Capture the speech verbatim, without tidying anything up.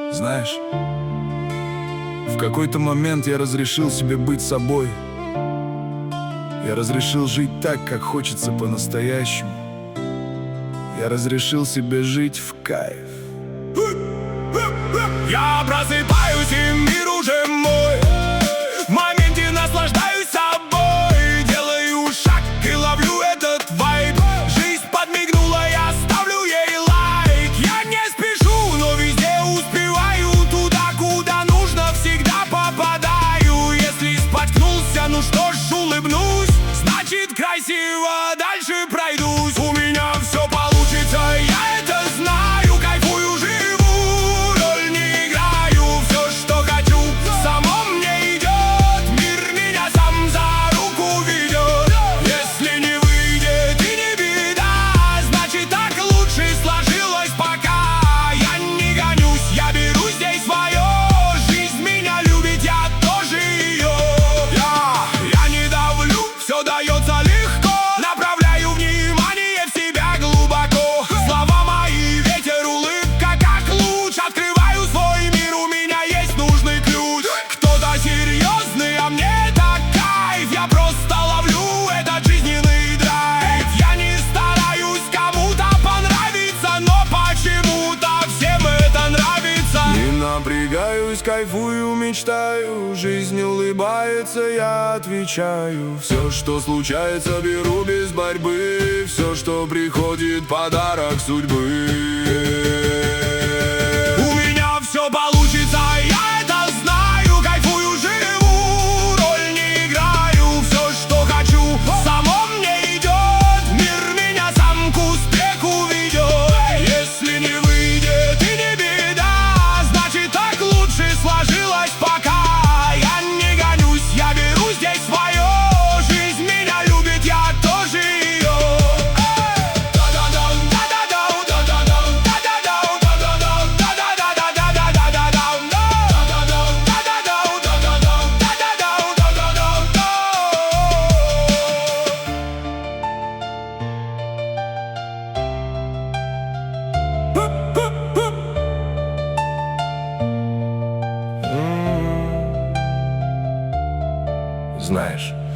Знаешь, в какой-то момент я разрешил себе быть собой. Я разрешил жить так, как хочется по-настоящему. Я разрешил себе жить в кайф. Я просыпаюсь, и мир уже мой. В моменте наслаждаюсь собой. Делаю шаг и ловлю этот вайб. Жизнь подмигнула, я ставлю ей лайк. Я не спешу, но везде успеваю. Туда, куда нужно, всегда попадаю. Если споткнулся, ну что ж, улыбнусь. Значит, красиво дальше пройдусь. У меня все получится, я это знаю. Кайфую, живу, роль не играю. Все, что хочу, само мне идет. Мир меня сам за руку ведет. Если не выйдет и не беда, значит, так лучше сложилось пока. Я не гонюсь, я беру здесь свое. Жизнь меня любит, я тоже ее. Я, я не давлю, все дается легко. Направляю внимание в себя глубоко. Слова мои, ветер, улыбка, как луч. Открываю свой мир, у меня есть нужный ключ. Кто-то серьезный, а мне это кайф. Я просто ловлю этот жизненный драйв. Я не стараюсь кому-то понравиться, но почему-то всем это нравится. Не напрягаюсь, кайфую, мечтаю. Жизнь улыбается, я отвечаю. Все, что случается, беру без борьбы. Все, что приходит, подарок судьбы. У меня все получится, я это знаю. Кайфую, живу, роль не играю. Все, что хочу, само мне идет. Мир меня сам к успеху ведет. Если не выйдет и не беда, значит, так лучше сложилось пока. Я не гонюсь, я беру здесь свое. Жизнь меня любит, я тоже ее. Знаешь,